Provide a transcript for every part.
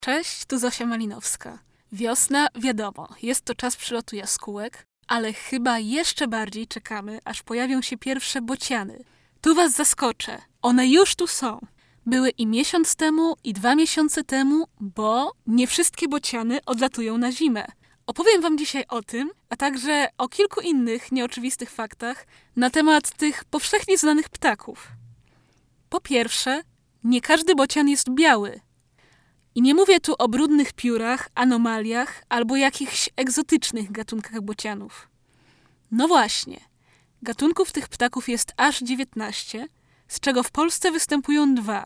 Cześć, tu Zosia Malinowska. Wiosna, wiadomo, jest to czas przylotu jaskółek, ale chyba jeszcze bardziej czekamy, aż pojawią się pierwsze bociany. Tu was zaskoczę, one już tu są. Były i miesiąc temu, i 2 miesiące temu, bo nie wszystkie bociany odlatują na zimę. Opowiem wam dzisiaj o tym, a także o kilku innych nieoczywistych faktach na temat tych powszechnie znanych ptaków. Po pierwsze, nie każdy bocian jest biały. I nie mówię tu o brudnych piórach, anomaliach albo jakichś egzotycznych gatunkach bocianów. No właśnie, gatunków tych ptaków jest aż 19, z czego w Polsce występują 2.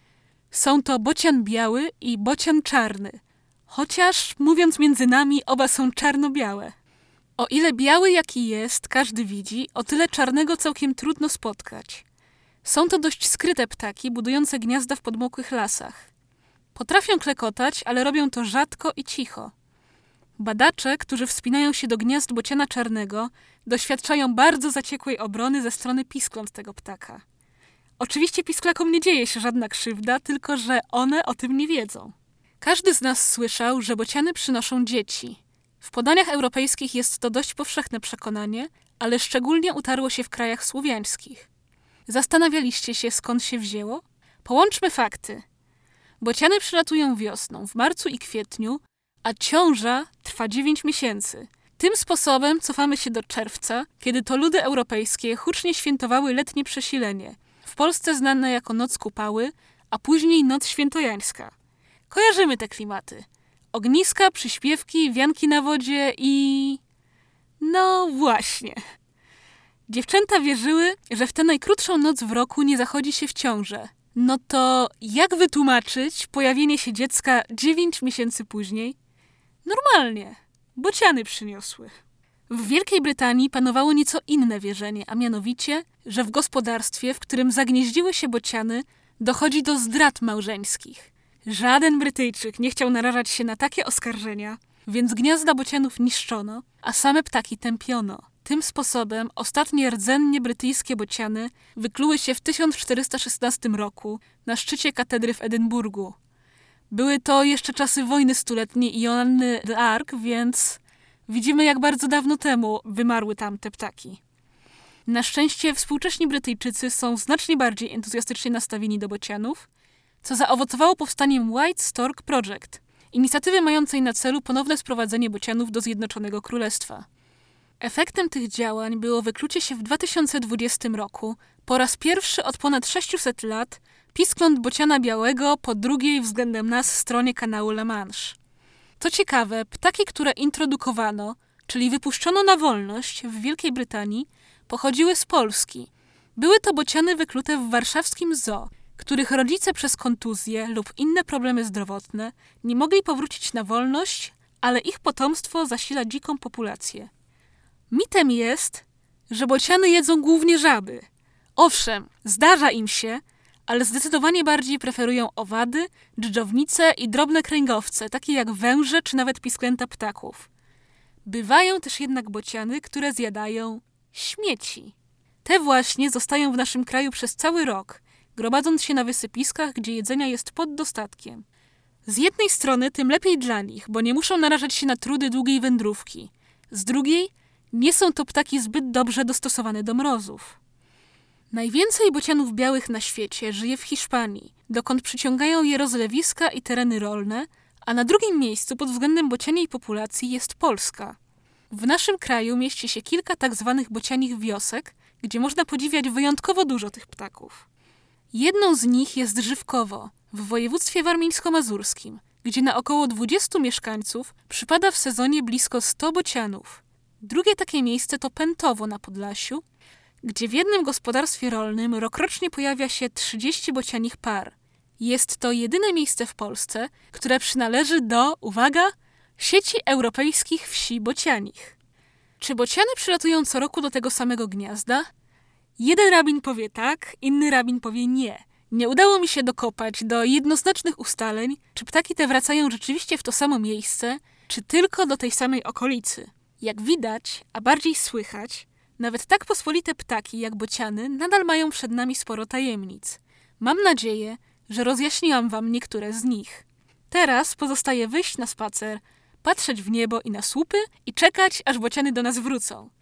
Są to bocian biały i bocian czarny, chociaż, mówiąc między nami, oba są czarno-białe. O ile biały jaki jest, każdy widzi, o tyle czarnego całkiem trudno spotkać. Są to dość skryte ptaki, budujące gniazda w podmokłych lasach. Potrafią klekotać, ale robią to rzadko i cicho. Badacze, którzy wspinają się do gniazd bociana czarnego, doświadczają bardzo zaciekłej obrony ze strony piskląt tego ptaka. Oczywiście pisklakom nie dzieje się żadna krzywda, tylko że one o tym nie wiedzą. Każdy z nas słyszał, że bociany przynoszą dzieci. W podaniach europejskich jest to dość powszechne przekonanie, ale szczególnie utarło się w krajach słowiańskich. Zastanawialiście się, skąd się wzięło? Połączmy fakty. Bociany przylatują wiosną, w marcu i kwietniu, a ciąża trwa 9 miesięcy. Tym sposobem cofamy się do czerwca, kiedy to ludy europejskie hucznie świętowały letnie przesilenie, w Polsce znane jako Noc Kupały, a później Noc Świętojańska. Kojarzymy te klimaty. Ogniska, przyśpiewki, wianki na wodzie i... No właśnie. Dziewczęta wierzyły, że w tę najkrótszą noc w roku nie zachodzi się w ciążę. No to jak wytłumaczyć pojawienie się dziecka 9 miesięcy później? Normalnie. Bociany przyniosły. W Wielkiej Brytanii panowało nieco inne wierzenie, a mianowicie, że w gospodarstwie, w którym zagnieździły się bociany, dochodzi do zdrad małżeńskich. Żaden Brytyjczyk nie chciał narażać się na takie oskarżenia, więc gniazda bocianów niszczono, a same ptaki tępiono. Tym sposobem ostatnie rdzennie brytyjskie bociany wykluły się w 1416 roku na szczycie katedry w Edynburgu. Były to jeszcze czasy wojny stuletniej i Joanny d'Arc, więc widzimy, jak bardzo dawno temu wymarły tam te ptaki. Na szczęście współcześni Brytyjczycy są znacznie bardziej entuzjastycznie nastawieni do bocianów, co zaowocowało powstaniem White Stork Project, inicjatywy mającej na celu ponowne sprowadzenie bocianów do Zjednoczonego Królestwa. Efektem tych działań było wyklucie się w 2020 roku, po raz pierwszy od ponad 600 lat, piskląt bociana białego po drugiej względem nas stronie kanału La Manche. Co ciekawe, ptaki, które introdukowano, czyli wypuszczono na wolność w Wielkiej Brytanii, pochodziły z Polski. Były to bociany wyklute w warszawskim zoo, których rodzice przez kontuzje lub inne problemy zdrowotne nie mogli powrócić na wolność, ale ich potomstwo zasila dziką populację. Mitem jest, że bociany jedzą głównie żaby. Owszem, zdarza im się, ale zdecydowanie bardziej preferują owady, dżdżownice i drobne kręgowce, takie jak węże czy nawet pisklęta ptaków. Bywają też jednak bociany, które zjadają śmieci. Te właśnie zostają w naszym kraju przez cały rok, gromadząc się na wysypiskach, gdzie jedzenia jest pod dostatkiem. Z jednej strony tym lepiej dla nich, bo nie muszą narażać się na trudy długiej wędrówki. Z drugiej nie są to ptaki zbyt dobrze dostosowane do mrozów. Najwięcej bocianów białych na świecie żyje w Hiszpanii, dokąd przyciągają je rozlewiska i tereny rolne, a na drugim miejscu pod względem bocianiej populacji jest Polska. W naszym kraju mieści się kilka tak zwanych bocianich wiosek, gdzie można podziwiać wyjątkowo dużo tych ptaków. Jedną z nich jest Żywkowo, w województwie warmińsko-mazurskim, gdzie na około 20 mieszkańców przypada w sezonie blisko 100 bocianów. Drugie takie miejsce to Pętowo na Podlasiu, gdzie w jednym gospodarstwie rolnym rokrocznie pojawia się 30 bocianich par. Jest to jedyne miejsce w Polsce, które przynależy do, uwaga, sieci europejskich wsi bocianich. Czy bociany przylatują co roku do tego samego gniazda? Jeden rabin powie tak, inny rabin powie nie. Nie udało mi się dokopać do jednoznacznych ustaleń, czy ptaki te wracają rzeczywiście w to samo miejsce, czy tylko do tej samej okolicy. Jak widać, a bardziej słychać, nawet tak pospolite ptaki jak bociany nadal mają przed nami sporo tajemnic. Mam nadzieję, że rozjaśniłam wam niektóre z nich. Teraz pozostaje wyjść na spacer, patrzeć w niebo i na słupy i czekać, aż bociany do nas wrócą.